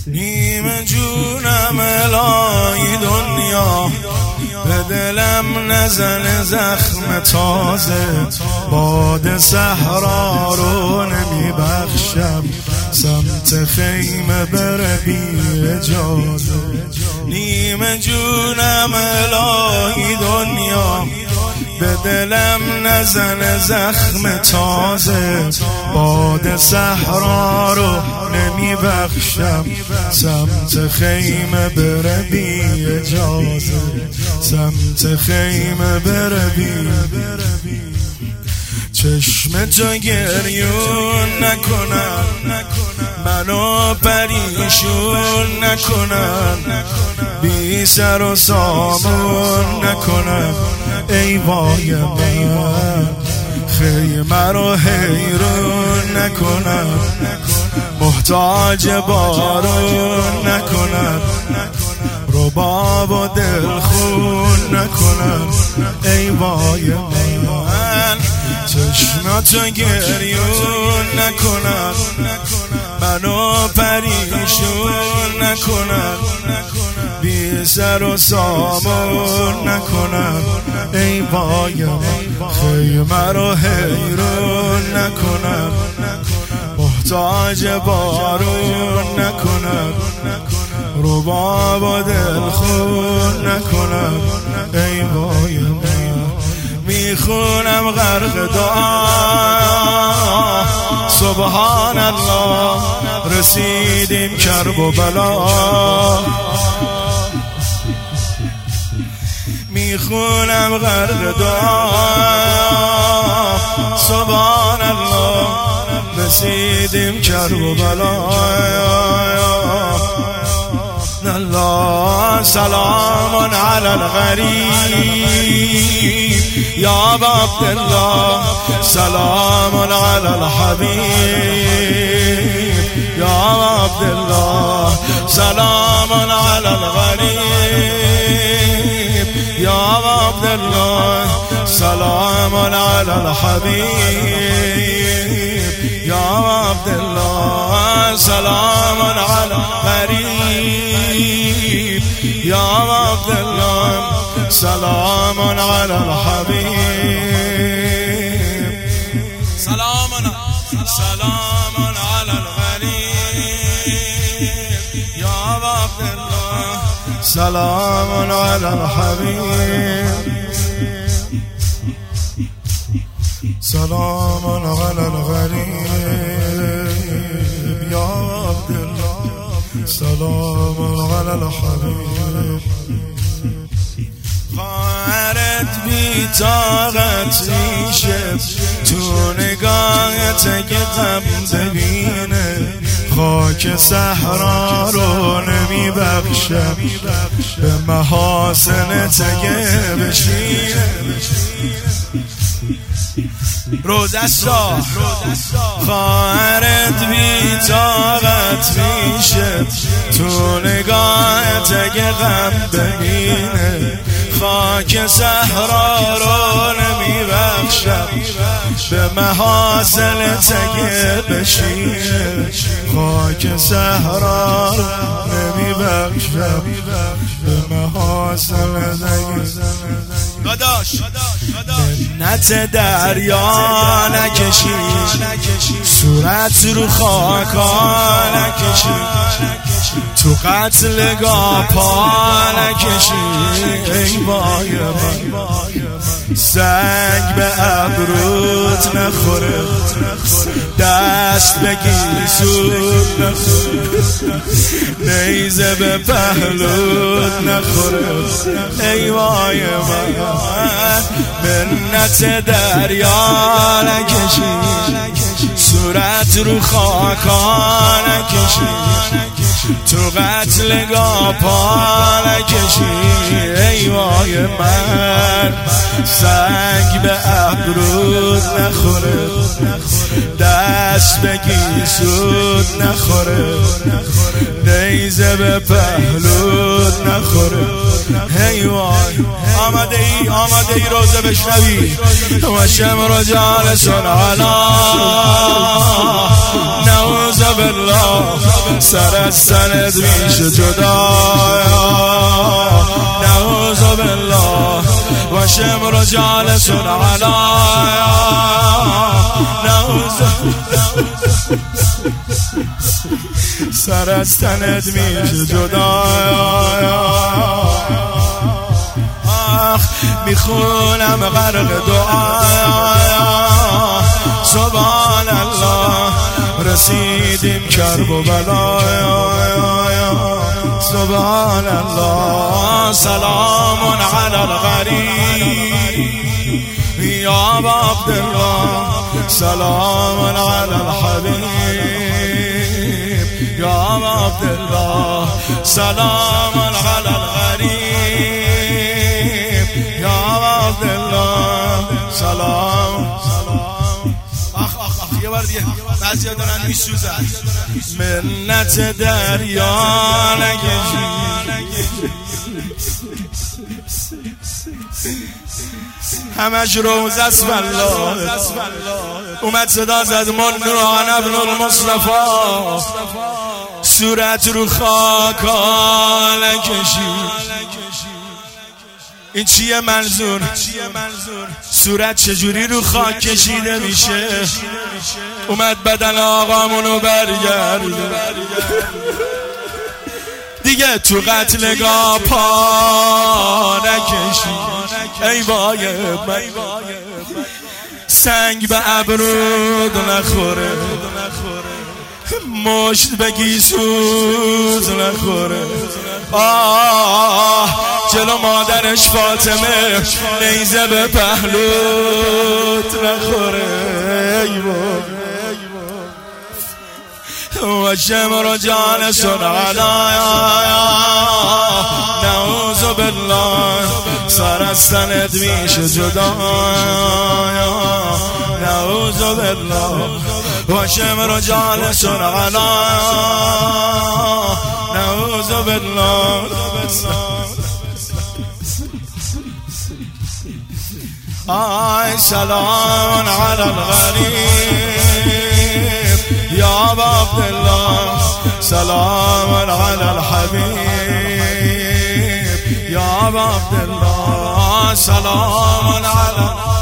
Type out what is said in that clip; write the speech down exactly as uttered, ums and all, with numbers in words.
نیم جونم الهی دنیا، به دلم نزن زخم تازه، باد صحرا رو نمی بخشم، سمت خیمه بره بی اجازه. نیم جونم الهی دنیا، به دلم نزن زخم تازه، باد صحرا رو نمی بخشم، سمت خیمه بره بی اجازه، سمت خیمه بره بی. چشم تو گریون نکنن، منو پریشون نکنن، بی سر و سامون نکنن، ای وای من خیمه رو حیرون نکنن، محتاج بارون نکنن، رباب و دل خون نکنن، ای وای من چشماتو گریون نکنن، منو پریشون نکنن، بی سر و سامون نکنن، ای وای من خیمه رو حیرون نکنن، محتاج بارون نکنن، رباب و دل خون نکنن، ای وای من. میخونم غرق دعا سبحان الله، رسیدیم کرب و بلا. میخونم غرق دعا سبحان الله، رسیدیم کرب و بلا. الله سلام علی الغریب یا عبدالله، سلام علی الحبیب یا عبدالله، سلام علی الغریب یا عبدالله، سلام علی الحبیب یا عبدالله، سلام علی الغریب یا عبدالله، سلام علی الحبیب، سلام سلام علی الغریب یا عبدالله، سلام علی الحبیب، سلام علی الغریب یا عبدالله، سلام علی الحبیب. خواهرت بی طاقت میشه تو نگاهت که غم ببینه، خاک صحرا رو نمی بخشم، به محاسنت که بشینه. روزستا خواهرت بی طاقت میشه تو نگاهت که غم ببینه، خاک صحرا رو نمی بخشم، به محاسنت که بشینه، خاک صحرا رو نمی بخشم، به محاسنت که داداش منت دریا نکشی، صورت رو خاکا نکشی، تو قتل گاه پا نکشی، ای وای من سنگ به ابروت نخوره، دست بگی سود نخوره، نیزه به پهلوت نخوره، ای وای من منت دریا نکشی، صورت رو خاکا نکشی، تو قتلگاه پا نکشی، ای وای من سنگ به ابرود نخوره، دست بگی سود نخوره، نیزه به پهلوت نخوره. هی وای آمده ای آمده ای روزه بشنوی و شمر جالسون علا نعوذ بالله سر از سند میشه جدا نعوذ بالله و شمر جالسون علا نعوذ سر از تنت میشه جدا میخونم غرق دعا سبحان الله رسیدیم کرب و بلا سبحان الله سلام علی الغریب یا عبدالله سلام علی الحبیب یا عبدالله سلام علی الغریب یا عبدالله سلام. آخ آخ آخ یه بار دیگه بعضی ها دارن میسوزن منت دریا نکشی همش روز است والله اومد صدا زد من نوران ابن المصطفى صورت رو خاکا نکشی. این چیه منظور؟ صورت چجوری رو خاک کشیده میشه؟ اومد بدن آقامونو برگرده دیگه تو قتلگاه پا نکشی. ای وای من سنگ به ابرود نخوره مشت بگی سوز نخوره. آه جلو مادرش فاطمه نیزه به پهلوت نخوره. ای وای و شمر جالسون علا نعوذ بالله سر از سند میشه جدا نعوذ بالله و شمر جالسون علا نعوذ بالله آی سلام علی الغریب یا عبدالله سلام علی الحبیب یا عبدالله سلام علی